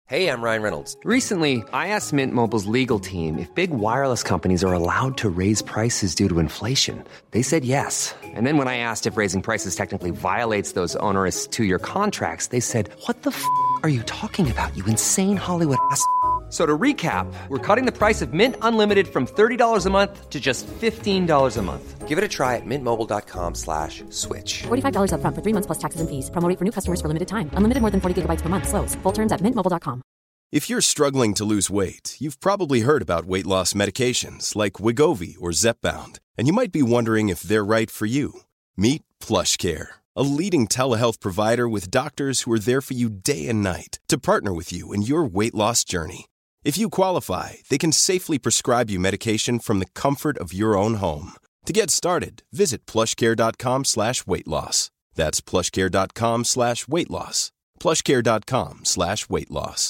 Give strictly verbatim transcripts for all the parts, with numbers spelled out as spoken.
Hey, I'm Ryan Reynolds. Recently, I asked Mint Mobile's legal team if big wireless companies are allowed to raise prices due to inflation. They said yes. And then when I asked if raising prices technically violates those onerous two-year contracts, they said, "What the f*** are you talking about, you insane Hollywood ass f- So to recap, we're cutting the price of Mint Unlimited from thirty dollars a month to just fifteen dollars a month. Give it a try at mintmobile.com slash switch. forty-five dollars up front for three months plus taxes and fees. Promo rate for new customers for limited time. Unlimited more than forty gigabytes per month. Slows full terms at mint mobile dot com. If you're struggling to lose weight, you've probably heard about weight loss medications like Wegovy or Zepbound, and you might be wondering if they're right for you. Meet PlushCare, a leading telehealth provider with doctors who are there for you day and night to partner with you in your weight loss journey. If you qualify, they can safely prescribe you medication from the comfort of your own home. To get started, visit plushcare.com slash weight loss. That's plushcare.com slash weight loss. plushcare.com slash weight loss.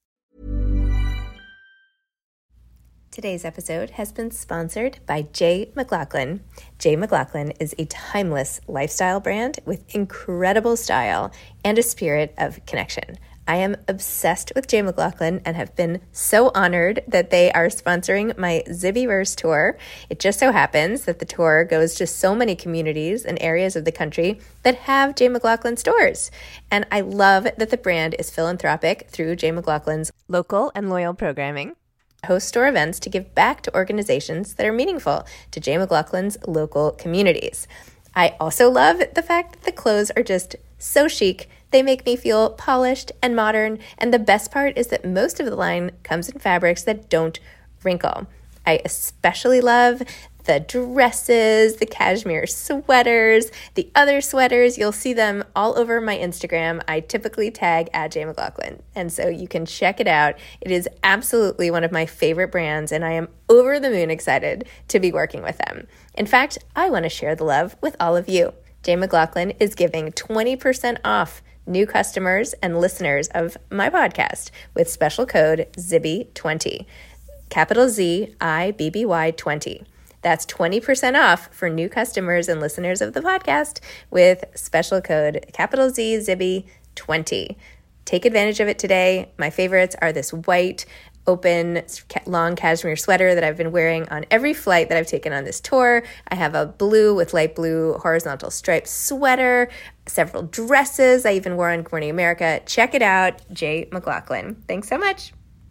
Today's episode has been sponsored by J. McLaughlin. J. McLaughlin is a timeless lifestyle brand with incredible style and a spirit of connection. I am obsessed with J. McLaughlin and have been so honored that they are sponsoring my Zibbyverse tour. It just so happens that the tour goes to so many communities and areas of the country that have J. McLaughlin stores. And I love that the brand is philanthropic through J. McLaughlin's local and loyal programming. Host store events to give back to organizations that are meaningful to J. McLaughlin's local communities. I also love the fact that the clothes are just so chic. They make me feel polished and modern, and the best part is that most of the line comes in fabrics that don't wrinkle. I especially love the dresses, the cashmere sweaters, the other sweaters. You'll see them all over my Instagram. I typically tag at J. McLaughlin, and so you can check it out. It is absolutely one of my favorite brands, and I am over the moon excited to be working with them. In fact, I want to share the love with all of you. J. McLaughlin is giving twenty percent off new customers and listeners of my podcast with special code Zibby twenty, capital Z I B B Y twenty. That's twenty percent off for new customers and listeners of the podcast with special code capital Z Zibby twenty. Take advantage of it today. My favorites are this white, open, long cashmere sweater that I've been wearing on every flight that I've taken on this tour. I have a blue with light blue horizontal striped sweater, several dresses I even wore on Good Morning America. Check it out, J. McLaughlin. Thanks so much.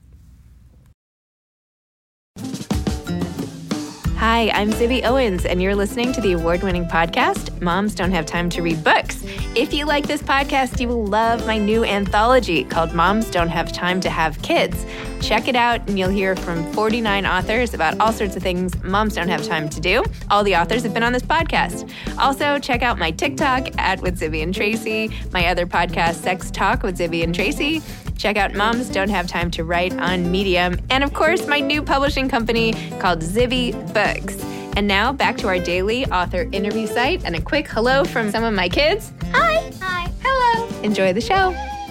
Hi, I'm Zibby Owens, and you're listening to the award-winning podcast, Moms Don't Have Time to Read Books. If you like this podcast, you will love my new anthology called Moms Don't Have Time to Have Kids. Check it out, and you'll hear from forty-nine authors about all sorts of things moms don't have time to do. All the authors have been on this podcast. Also, check out my TikTok, at with Zibby and Tracy, my other podcast, Sex Talk with Zibby and Tracy. Check out Moms Don't Have Time to Write on Medium. And of course, my new publishing company called Zibby Books. And now back to our daily author interview site and a quick hello from some of my kids. Hi. Hi. Hello. Enjoy the show.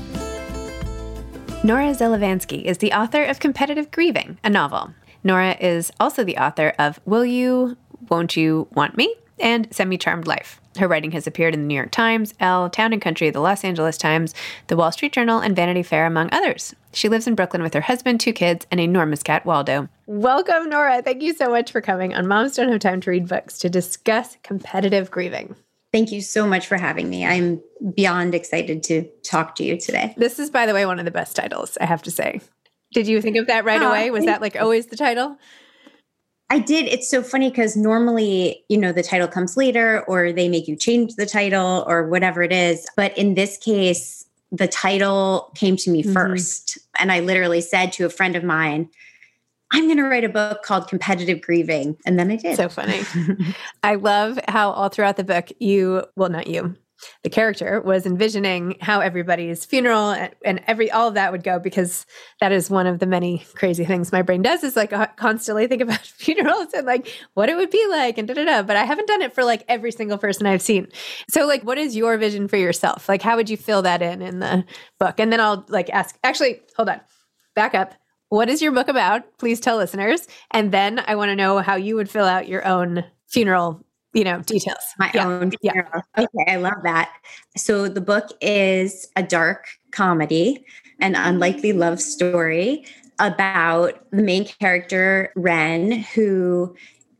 Nora Zelavansky is the author of Competitive Grieving, a novel. Nora is also the author of Will You, Won't You Want Me? And Semi-Charmed Life. Her writing has appeared in the New York Times, Elle, Town and Country, the Los Angeles Times, the Wall Street Journal, and Vanity Fair, among others. She lives in Brooklyn with her husband, two kids, and enormous cat, Waldo. Welcome, Nora. Thank you so much for coming on Moms Don't Have Time to Read Books to discuss competitive grieving. Thank you so much for having me. I'm beyond excited to talk to you today. This is, by the way, one of the best titles, I have to say. Did you think of that right oh, away? Was that like always the title? I did. It's so funny because normally, you know, the title comes later or they make you change the title or whatever it is. But in this case, the title came to me mm-hmm. first. And I literally said to a friend of mine, I'm going to write a book called Competitive Grieving. And then I did. So funny. I love how all throughout the book, you, well, not you, the character was envisioning how everybody's funeral and, and every all of that would go, because that is one of the many crazy things my brain does, is like uh, constantly think about funerals and like what it would be like and da da da. But I haven't done it for like every single person I've seen. So like, what is your vision for yourself? Like, how would you fill that in in the book? And then I'll like ask, actually, hold on, back up. What is your book about? Please tell listeners. And then I want to know how you would fill out your own funeral, you know, details. My yeah. own funeral. Yeah. Okay, I love that. So the book is a dark comedy an unlikely love story about the main character, Ren, who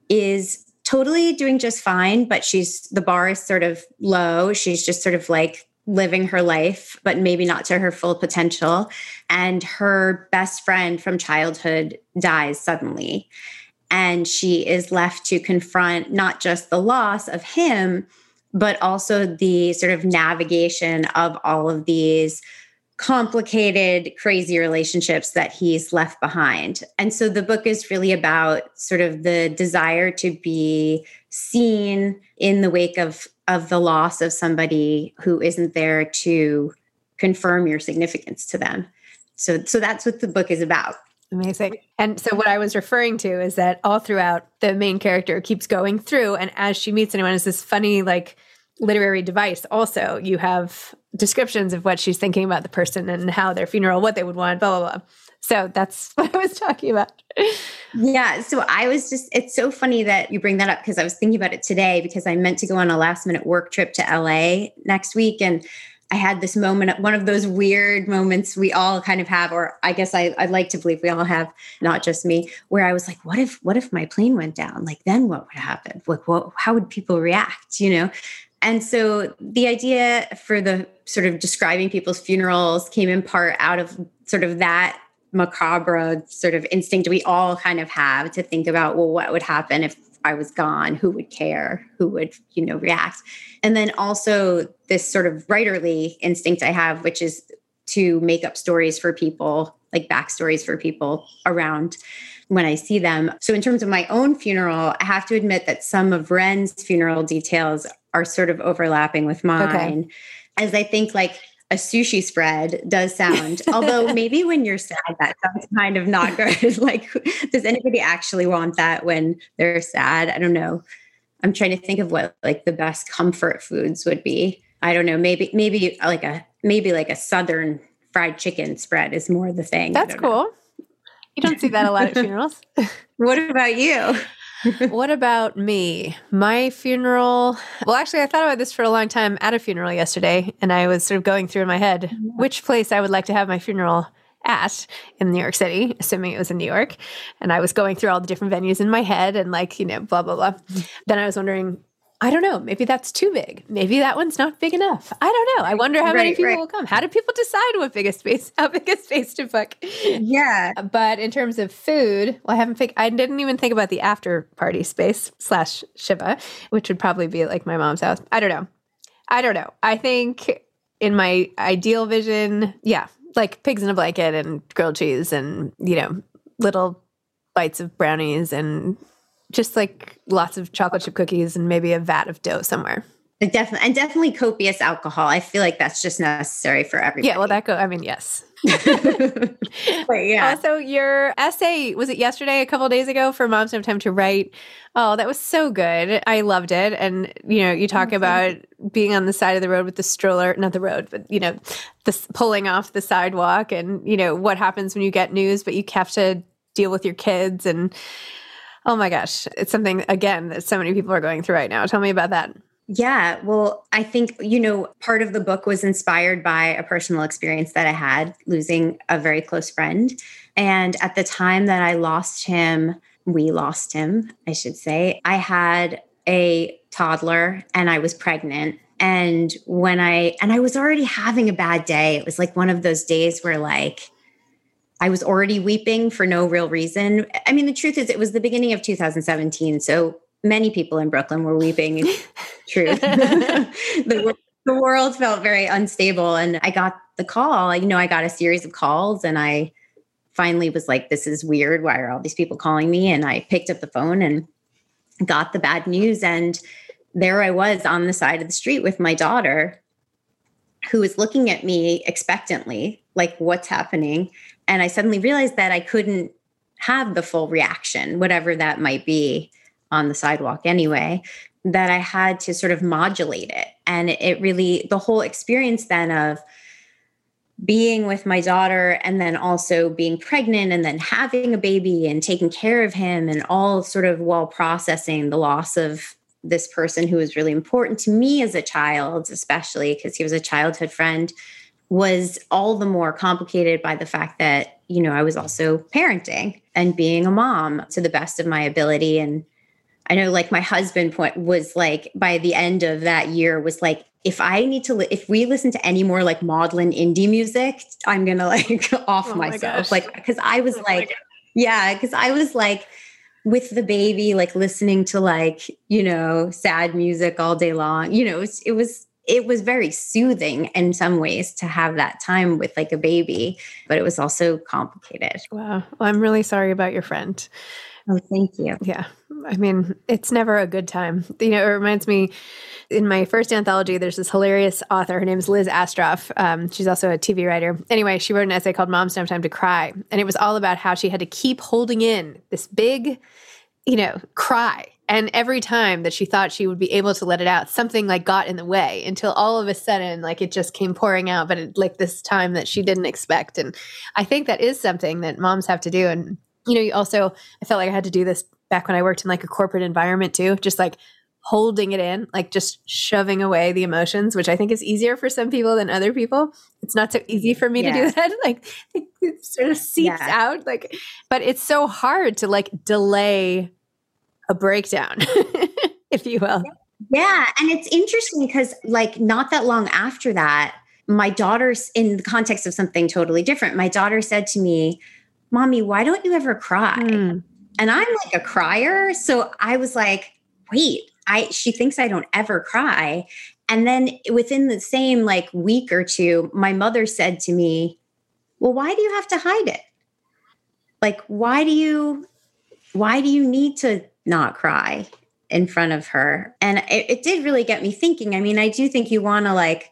is totally doing just fine, but she's, the bar is sort of low. She's just sort of like living her life, but maybe not to her full potential. And her best friend from childhood dies suddenly. And she is left to confront not just the loss of him, but also the sort of navigation of all of these complicated, crazy relationships that he's left behind. And so the book is really about sort of the desire to be seen in the wake of, of the loss of somebody who isn't there to confirm your significance to them. So, so that's what the book is about. Amazing. And so what I was referring to is that all throughout, the main character keeps going through, and as she meets anyone, it's this funny, like, literary device. Also, you have descriptions of what she's thinking about the person and how their funeral, what they would want, blah, blah, blah. So that's what I was talking about. Yeah. So I was just, it's so funny that you bring that up, because I was thinking about it today, because I meant to go on a last minute work trip to L A next week. And I had this moment, one of those weird moments we all kind of have, or I guess I, I'd like to believe we all have, not just me, where I was like, what if, what if my plane went down? Like, then what would happen? Like, what, how would people react? You know? And so the idea for the sort of describing people's funerals came in part out of sort of that macabre sort of instinct we all kind of have to think about, well, what would happen if I was gone? Who would care? Who would, you know, react? And then also this sort of writerly instinct I have, which is to make up stories for people, like backstories for people around when I see them. So in terms of my own funeral, I have to admit that some of Ren's funeral details are sort of overlapping with mine. Okay. As I think like a sushi spread does sound, although maybe when you're sad, that sounds kind of not good. Like, does anybody actually want that when they're sad? I don't know. I'm trying to think of what like the best comfort foods would be. I don't know. Maybe, maybe like a, maybe like a Southern fried chicken spread is more the thing. That's cool. Know. You don't see that a lot at funerals. What about you? What about me? My funeral. Well, actually, I thought about this for a long time at a funeral yesterday, and I was sort of going through in my head yeah. which place I would like to have my funeral at in New York City, assuming it was in New York. And I was going through all the different venues in my head and like, you know, blah, blah, blah. Then I was wondering, I don't know, maybe that's too big. Maybe that one's not big enough. I don't know. I wonder how right, many people right. will come. How do people decide what biggest space, how big a space to book? Yeah. But in terms of food, well, I haven't think, I didn't even think about the after party space slash Shiva, which would probably be like my mom's house. I don't know. I don't know. I think in my ideal vision, yeah, like pigs in a blanket and grilled cheese and, you know, little bites of brownies and just like lots of chocolate chip cookies and maybe a vat of dough somewhere. Definitely. And definitely copious alcohol. I feel like that's just necessary for everybody. Yeah, well, that go, I mean, yes. But yeah. Also, your essay, was it yesterday, a couple of days ago, for Moms No Time to Write? Oh, that was so good. I loved it. And, you know, you talk oh, about being on the side of the road with the stroller, not the road, but, you know, the, pulling off the sidewalk and, you know, what happens when you get news, but you have to deal with your kids. And, oh my gosh, it's something, again, that so many people are going through right now. Tell me about that. Yeah, well, I think, you know, part of the book was inspired by a personal experience that I had losing a very close friend. And at the time that I lost him, we lost him, I should say, I had a toddler and I was pregnant. And when I, and I was already having a bad day. It was like one of those days where like, I was already weeping for no real reason. I mean, the truth is it was the beginning of two thousand seventeen. So many people in Brooklyn were weeping. Truth. the, the world felt very unstable. And I got the call, you know, I got a series of calls and I finally was like, this is weird. Why are all these people calling me? And I picked up the phone and got the bad news. And there I was on the side of the street with my daughter, who was looking at me expectantly, like, what's happening? And I suddenly realized that I couldn't have the full reaction, whatever that might be on the sidewalk anyway, that I had to sort of modulate it. And it really, the whole experience then of being with my daughter and then also being pregnant and then having a baby and taking care of him and all sort of while processing the loss of this person who was really important to me as a child, especially because he was a childhood friend, was all the more complicated by the fact that, you know, I was also parenting and being a mom to the best of my ability. And I know like my husband point was like, by the end of that year was like, if I need to, li- if we listen to any more like maudlin indie music, I'm going to like off oh my myself. gosh. Like, cause I was oh like, yeah, cause I was like with the baby, like listening to like, you know, sad music all day long, you know, it was, it was, it was very soothing in some ways to have that time with like a baby, but it was also complicated. Wow. Well, I'm really sorry about your friend. Oh, thank you. Yeah. I mean, it's never a good time. You know, it reminds me in my first anthology, there's this hilarious author. Her name is Liz Astroff. Um, she's also a T V writer. Anyway, she wrote an essay called Moms Don't Have Time to Cry. And it was all about how she had to keep holding in this big, you know, cry. And every time that she thought she would be able to let it out, something like got in the way until all of a sudden, like it just came pouring out, but it, like this time that she didn't expect. And I think that is something that moms have to do. And, you know, you also, I felt like I had to do this back when I worked in like a corporate environment too, just like holding it in, like just shoving away the emotions, which I think is easier for some people than other people. It's not so easy for me yeah. to do that. Like it, it sort of seeps yeah. out, like, but it's so hard to like delay a breakdown, if you will. Yeah. And it's interesting because like not that long after that, my daughter's in the context of something totally different. My daughter said to me, Mommy, why don't you ever cry? Mm. And I'm like a crier. So I was like, wait, I, she thinks I don't ever cry. And then within the same like week or two, my mother said to me, well, why do you have to hide it? Like, why do you, why do you need to not cry in front of her? And it, it did really get me thinking. I mean, I do think you want to like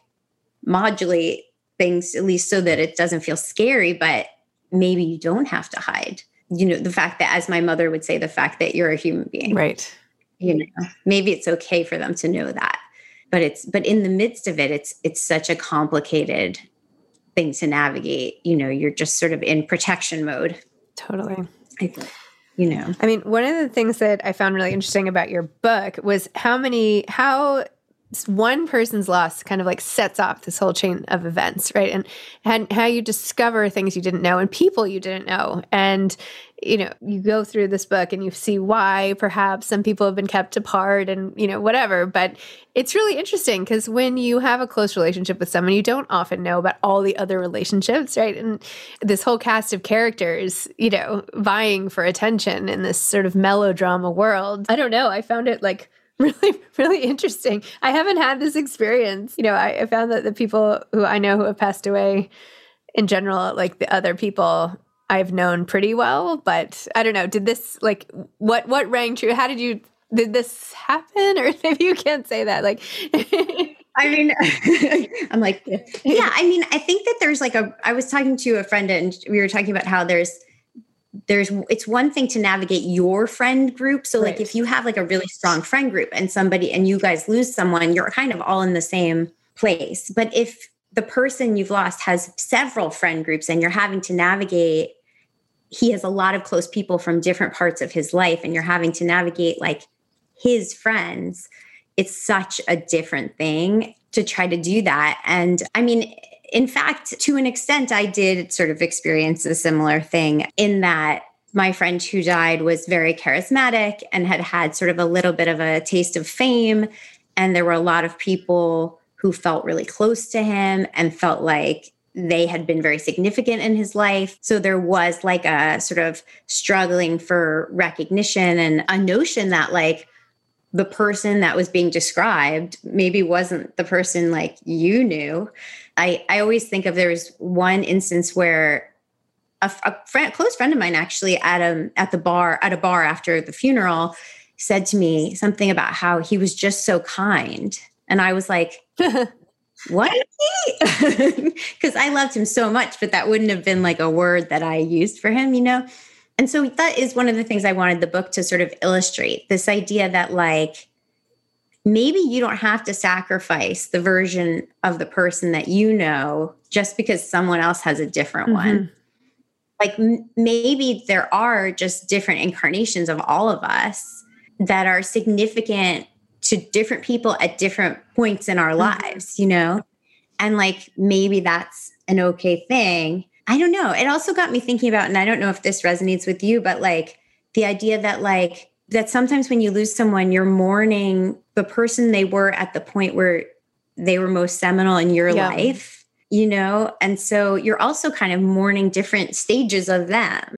modulate things, at least so that it doesn't feel scary, but maybe you don't have to hide. You know, the fact that, as my mother would say, the fact that you're a human being. Right. You know, maybe it's okay for them to know that. But it's, but in the midst of it, it's, it's such a complicated thing to navigate. You know, you're just sort of in protection mode. Totally. I think. You know, I mean, one of the things that I found really interesting about your book was how many, how one person's loss kind of like sets off this whole chain of events, right? And, and how you discover things you didn't know and people you didn't know. And, you know, you go through this book and you see why perhaps some people have been kept apart and, you know, whatever. But it's really interesting because when you have a close relationship with someone, you don't often know about all the other relationships, right? And this whole cast of characters, you know, vying for attention in this sort of melodrama world. I don't know. I found it like really, really interesting. I haven't had this experience. You know, I, I found that the people who I know who have passed away in general, like the other people I've known pretty well, but I don't know. Did this like, what, what rang true? How did you, did this happen? Or maybe you can't say that. Like, I mean, I'm like, yeah, I mean, I think that there's like a, I was talking to a friend and we were talking about how there's, there's, it's one thing to navigate your friend group. So like, right. if you have like a really strong friend group and somebody, and you guys lose someone, you're kind of all in the same place. But if the person you've lost has several friend groups and you're having to navigate, he has a lot of close people from different parts of his life and you're having to navigate like his friends, it's such a different thing to try to do that. And I mean, in fact, to an extent, I did sort of experience a similar thing in that my friend who died was very charismatic and had had sort of a little bit of a taste of fame. And there were a lot of people who felt really close to him and felt like they had been very significant in his life. So there was like a sort of struggling for recognition and a notion that like the person that was being described maybe wasn't the person like you knew. I, I always think of, there was one instance where a, a friend, close friend of mine actually at a, at the bar, at a bar after the funeral said to me something about how he was just so kind. And I was like, what? Because I loved him so much, but that wouldn't have been like a word that I used for him, you know? And so that is one of the things I wanted the book to sort of illustrate, this idea that like, maybe you don't have to sacrifice the version of the person that you know just because someone else has a different mm-hmm. one. Like m- maybe there are just different incarnations of all of us that are significant to different people at different points in our mm-hmm. lives, you know? And like, maybe that's an okay thing. I don't know. It also got me thinking about, and I don't know if this resonates with you, but like the idea that like, that sometimes when you lose someone, you're mourning the person they were at the point where they were most seminal in your yeah. life, you know? And so you're also kind of mourning different stages of them.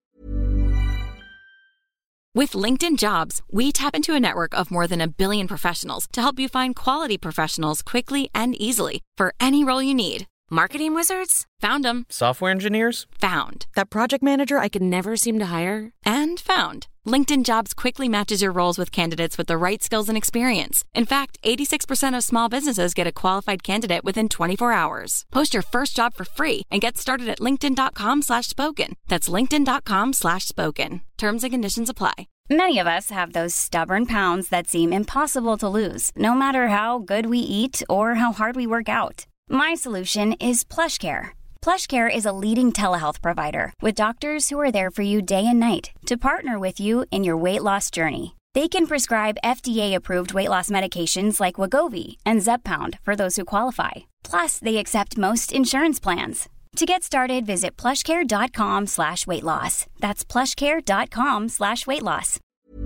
With LinkedIn Jobs, we tap into a network of more than a billion professionals to help you find quality professionals quickly and easily for any role you need. Marketing wizards? Found them. Software engineers? Found. That project manager I could never seem to hire? And found. LinkedIn Jobs quickly matches your roles with candidates with the right skills and experience. In fact, eighty-six percent of small businesses get a qualified candidate within twenty-four hours. Post your first job for free and get started at linkedin.com slash spoken. That's linkedin.com slash spoken. Terms and conditions apply. Many of us have those stubborn pounds that seem impossible to lose, no matter how good we eat or how hard we work out. My solution is PlushCare. PlushCare is a leading telehealth provider with doctors who are there for you day and night to partner with you in your weight loss journey. They can prescribe F D A-approved weight loss medications like Wegovy and Zepbound for those who qualify. Plus, they accept most insurance plans. To get started, visit plushcare.com slash weight loss. That's plushcare.com slash weight loss.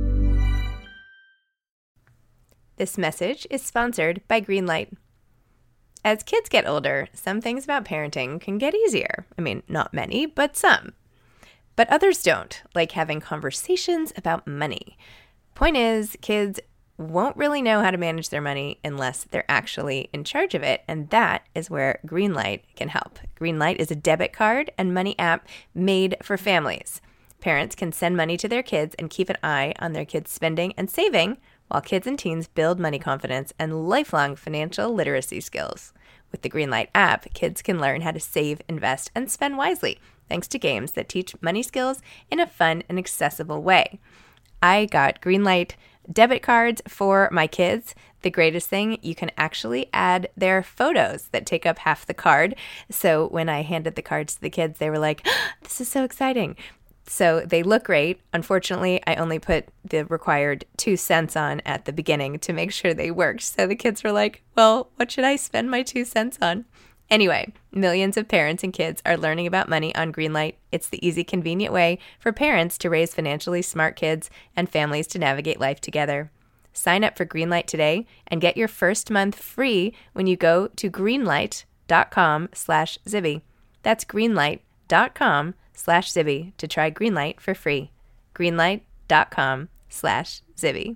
This message is sponsored by Greenlight. As kids get older, some things about parenting can get easier. I mean, not many, but some. But others don't, like having conversations about money. Point is, kids won't really know how to manage their money unless they're actually in charge of it, and that is where Greenlight can help. Greenlight is a debit card and money app made for families. Parents can send money to their kids and keep an eye on their kids' spending and saving, while kids and teens build money confidence and lifelong financial literacy skills. With the Greenlight app, kids can learn how to save, invest, and spend wisely, thanks to games that teach money skills in a fun and accessible way. I got Greenlight debit cards for my kids. The greatest thing, you can actually add their photos that take up half the card. So when I handed the cards to the kids, they were like, oh, this is so exciting. So they look great. Unfortunately, I only put the required two cents on at the beginning to make sure they worked. So the kids were like, well, what should I spend my two cents on? Anyway, millions of parents and kids are learning about money on Greenlight. It's the easy, convenient way for parents to raise financially smart kids and families to navigate life together. Sign up for Greenlight today and get your first month free when you go to greenlight.com slash Zibby. That's greenlight.com slash Zibby to try Greenlight for free. Greenlight.com slash Zibby.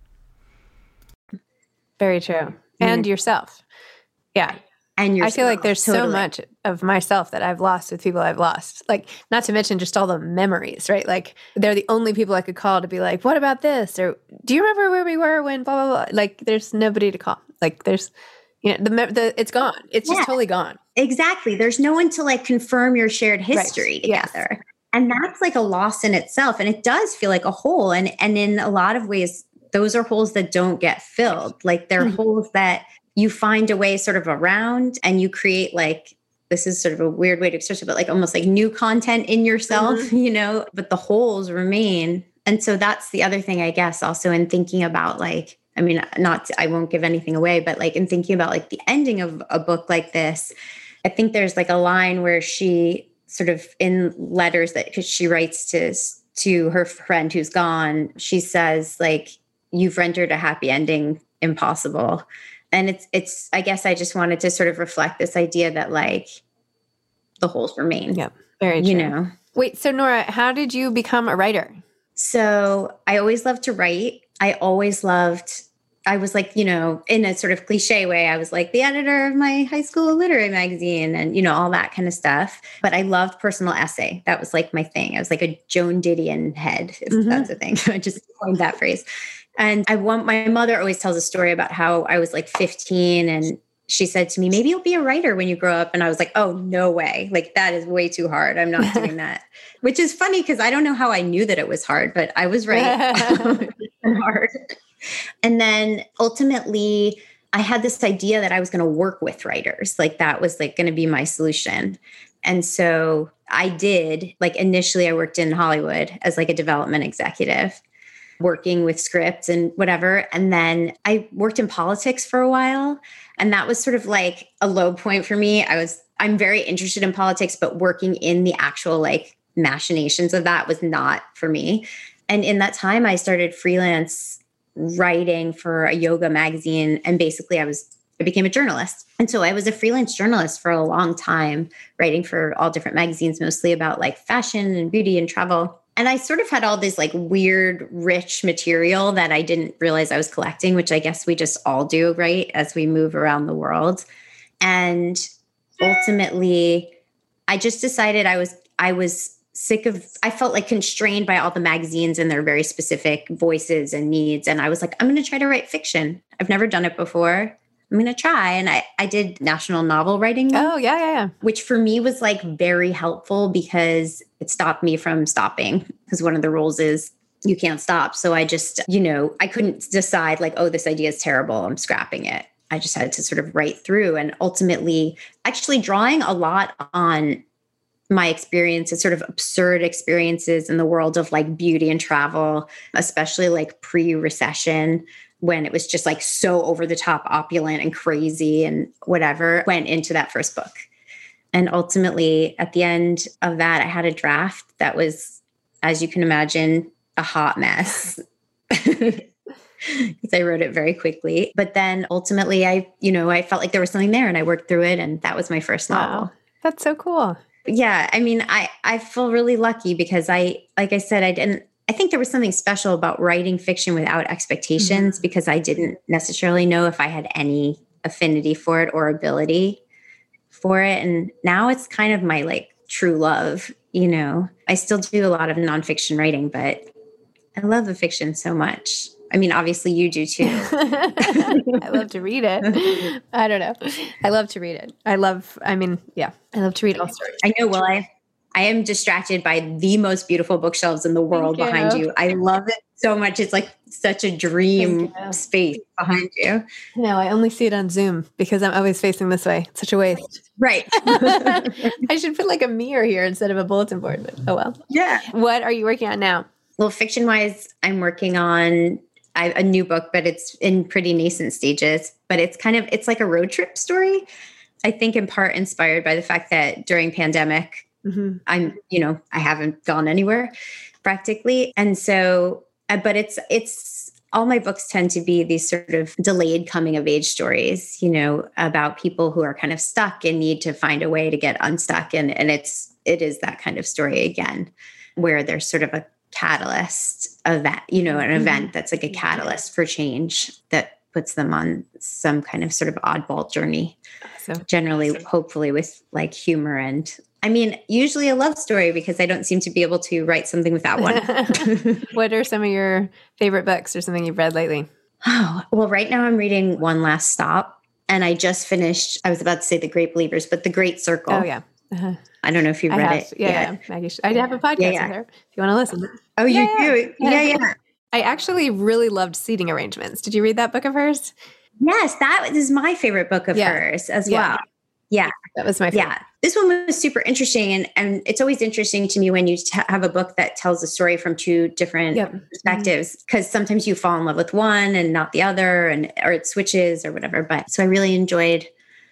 Very true. And yourself. Yeah. And I feel like there's totally. so much of myself that I've lost with people I've lost. Like, not to mention just all the memories, right? Like, they're the only people I could call to be like, what about this? Or do you remember where we were when blah, blah, blah? Like, there's nobody to call. Like, there's, you know, the, the it's gone. It's yeah. just totally gone. Exactly. There's no one to like confirm your shared history right. together. Yes. And that's like a loss in itself. And it does feel like a hole. And, and in a lot of ways, those are holes that don't get filled. Like they're mm-hmm. holes that you find a way sort of around and you create like, this is sort of a weird way to express it, but like almost like new content in yourself, mm-hmm. you know, but the holes remain. And so that's the other thing, I guess, also in thinking about like, I mean, not, I won't give anything away, but like in thinking about like the ending of a book like this, I think there's like a line where she sort of in letters that cause she writes to, to her friend who's gone, she says like, you've rendered a happy ending impossible. And it's, it's, I guess I just wanted to sort of reflect this idea that like the holes remain. Yeah. Very true. You know? Wait, so Nora, how did you become a writer? So I always loved to write. I always loved, I was like, you know, in a sort of cliche way, I was like the editor of my high school literary magazine and, you know, all that kind of stuff. But I loved personal essay. That was like my thing. I was like a Joan Didion head, if mm-hmm. that's a thing. I just coined that phrase. And I want, my mother always tells a story about how I was like fifteen and she said to me, maybe you'll be a writer when you grow up. And I was like, oh, no way. Like that is way too hard. I'm not doing that, which is funny because I don't know how I knew that it was hard, but I was right. hard. And then ultimately I had this idea that I was going to work with writers. Like that was like going to be my solution. And so I did, like initially I worked in Hollywood as like a development executive. working with scripts and whatever. And then I worked in politics for a while. And that was sort of like a low point for me. I was, I'm very interested in politics, but working in the actual like machinations of that was not for me. And in that time, I started freelance writing for a yoga magazine. And basically I was, I became a journalist. And so I was a freelance journalist for a long time, writing for all different magazines, mostly about like fashion and beauty and travel. And I sort of had all this like weird, rich material that I didn't realize I was collecting, which I guess we just all do, right? As we move around the world. And ultimately, I just decided I was, I was sick of, I felt like constrained by all the magazines and their very specific voices and needs. And I was like, I'm going to try to write fiction. I've never done it before. I'm going to try. And I, I did national novel writing. Oh, yeah, yeah, yeah. Which for me was like very helpful because it stopped me from stopping. Because one of the rules is you can't stop. So I just, you know, I couldn't decide like, oh, this idea is terrible, I'm scrapping it. I just had to sort of write through and ultimately actually drawing a lot on my experiences, sort of absurd experiences in the world of like beauty and travel, especially like pre-recession, when it was just like so over the top opulent and crazy and whatever, went into that first book. And ultimately at the end of that, I had a draft that was, as you can imagine, a hot mess. Because I wrote it very quickly. But then ultimately I, you know, I felt like there was something there and I worked through it. And that was my first novel. Wow. That's so cool. Yeah. I mean, I, I feel really lucky because I, like I said, I didn't, I think there was something special about writing fiction without expectations mm-hmm. because I didn't necessarily know if I had any affinity for it or ability for it. And now it's kind of my like true love, you know. I still do a lot of nonfiction writing, but I love the fiction so much. I mean, obviously you do too. I love to read it. I don't know. I love to read it. I love, I mean, yeah, I love to read all stories. I know. Well, I, I am distracted by the most beautiful bookshelves in the world you. behind you. I love it so much. It's like such a dream space behind you. No, I only see it on Zoom because I'm always facing this way. It's such a waste. Right. I should put like a mirror here instead of a bulletin board, but oh well. Yeah. What are you working on now? Well, fiction wise, I'm working on I, a new book, but it's in pretty nascent stages, but it's kind of, it's like a road trip story. I think in part inspired by the fact that during pandemic, mm-hmm. I'm, you know, I haven't gone anywhere practically. And so, but it's, it's, all my books tend to be these sort of delayed coming of age stories, you know, about people who are kind of stuck and need to find a way to get unstuck. And, and it's, it is that kind of story again, where there's sort of a catalyst event, you know, an mm-hmm. event that's like a catalyst for change that puts them on some kind of sort of oddball journey. So generally, hopefully with like humor and, I mean, usually a love story because I don't seem to be able to write something without one. What are some of your favorite books or something you've read lately? Oh, well, right now I'm reading One Last Stop and I just finished, I was about to say The Great Believers, but The Great Circle. Oh, yeah. Uh-huh. I don't know if you've I read have, it. Yeah, yeah. Maggie, I have a podcast yeah, yeah. with her if you want to listen. Oh, you yeah, do? Yeah. yeah, yeah. I actually really loved Seating Arrangements. Did you read that book of hers? Yes, that is my favorite book of yeah. hers as yeah. well. Yeah. That was my favorite. Yeah. This one was super interesting. And, and it's always interesting to me when you t- have a book that tells a story from two different yep. perspectives, because mm-hmm. sometimes you fall in love with one and not the other, and or it switches or whatever. But so I really enjoyed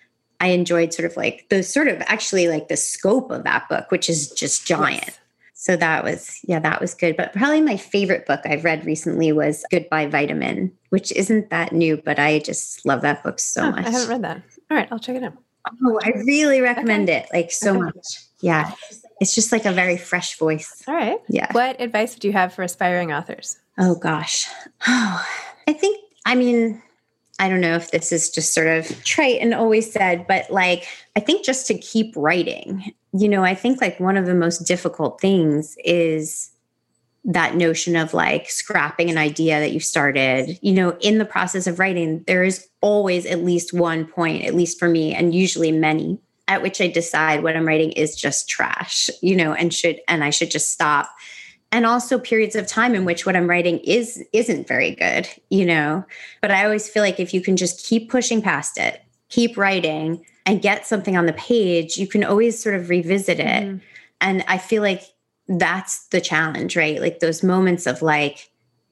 I enjoyed sort of like the sort of actually like the scope of that book, which is just giant. Yes. So that was, yeah, that was good. But probably my favorite book I've read recently was Goodbye Vitamin, which isn't that new, but I just love that book so oh, much. I haven't read that. All right, I'll check it out. Oh, I really recommend okay. it. Like so okay. much. Yeah. It's just like a very fresh voice. All right. Yeah. What advice would you have for aspiring authors? Oh, gosh. Oh, I think, I mean, I don't know if this is just sort of trite and always said, but like, I think just to keep writing, you know, I think like one of the most difficult things is that notion of like scrapping an idea that you started, you know, in the process of writing, there is always at least one point, at least for me, and usually many, at which I decide what I'm writing is just trash, you know, and should, and I should just stop. And also periods of time in which what I'm writing is, isn't very good, you know, but I always feel like if you can just keep pushing past it, keep writing and get something on the page, you can always sort of revisit it. Mm-hmm. And I feel like that's the challenge, right? Like those moments of like,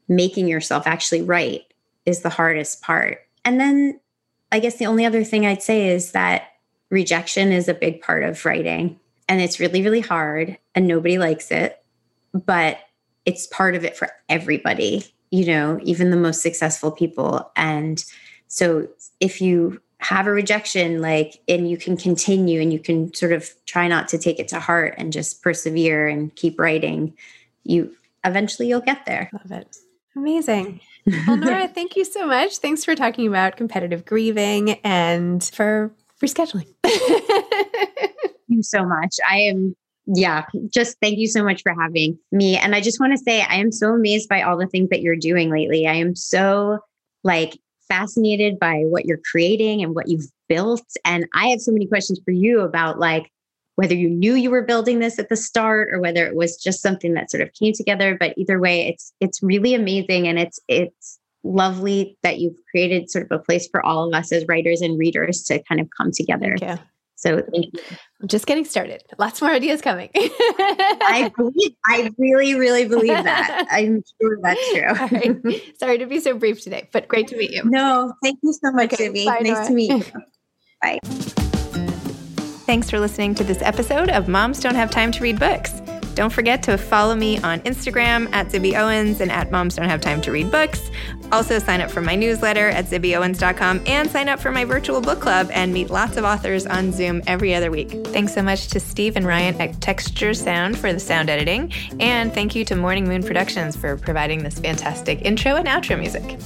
making yourself actually write is the hardest part. And then I guess the only other thing I'd say is that rejection is a big part of writing, and it's really, really hard and nobody likes it, but it's part of it for everybody, you know, even the most successful people. And so if you have a rejection, like, and you can continue and you can sort of try not to take it to heart and just persevere and keep writing, you eventually you'll get there. Love it. Amazing. Well, Nora, thank you so much. Thanks for talking about competitive grieving and for rescheduling. Thank you so much. I am, yeah, just thank you so much for having me. And I just want to say, I am so amazed by all the things that you're doing lately. I am so like fascinated by what you're creating and what you've built. And I have so many questions for you about like, whether you knew you were building this at the start or whether it was just something that sort of came together. But either way, it's it's really amazing. And it's it's lovely that you've created sort of a place for all of us as writers and readers to kind of come together. Thank you. So thank you. I'm just getting started. Lots more ideas coming. I believe, I really, really believe that. I'm sure that's true. All right. Sorry to be so brief today, but great to meet you. No, thank you so much, Okay, Zibby. bye, Nice Nora. to meet you. Bye. Thanks for listening to this episode of Moms Don't Have Time to Read Books. Don't forget to follow me on Instagram at Zibby Owens and at Moms Don't Have Time to Read Books. Also sign up for my newsletter at zibby owens dot com and sign up for my virtual book club and meet lots of authors on Zoom every other week. Thanks so much to Steve and Ryan at Texture Sound for the sound editing. And thank you to Morning Moon Productions for providing this fantastic intro and outro music.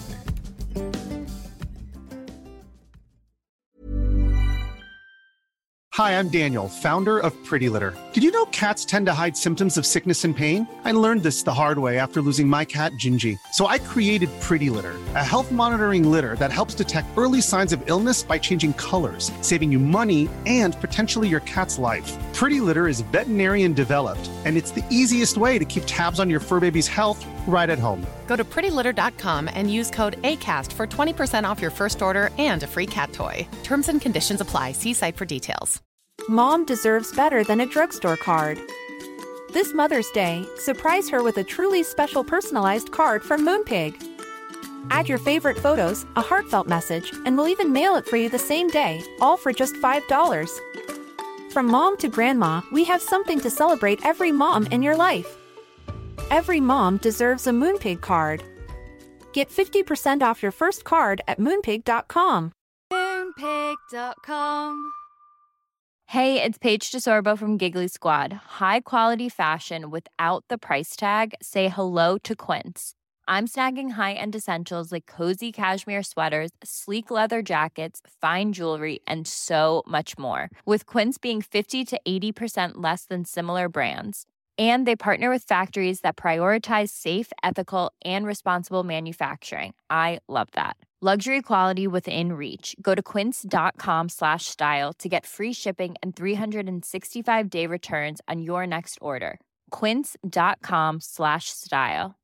Hi, I'm Daniel, founder of Pretty Litter. Did you know cats tend to hide symptoms of sickness and pain? I learned this the hard way after losing my cat, Gingy. So I created Pretty Litter, a health monitoring litter that helps detect early signs of illness by changing colors, saving you money and potentially your cat's life. Pretty Litter is veterinarian developed, and it's the easiest way to keep tabs on your fur baby's health right at home. Go to pretty litter dot com and use code ACAST for twenty percent off your first order and a free cat toy. Terms and conditions apply. See site for details. Mom deserves better than a drugstore card. This Mother's Day, surprise her with a truly special personalized card from Moonpig. Add your favorite photos, a heartfelt message, and we'll even mail it for you the same day, all for just five dollars. From mom to grandma, we have something to celebrate every mom in your life. Every mom deserves a Moonpig card. Get fifty percent off your first card at moonpig dot com. Moonpig dot com. Hey, it's Paige DeSorbo from Giggly Squad. High quality fashion without the price tag. Say hello to Quince. I'm snagging high-end essentials like cozy cashmere sweaters, sleek leather jackets, fine jewelry, and so much more. With Quince being fifty to eighty percent less than similar brands. And they partner with factories that prioritize safe, ethical, and responsible manufacturing. I love that. Luxury quality within reach. Go to quince dot com slash style to get free shipping and three sixty-five day returns on your next order. quince dot com slash style.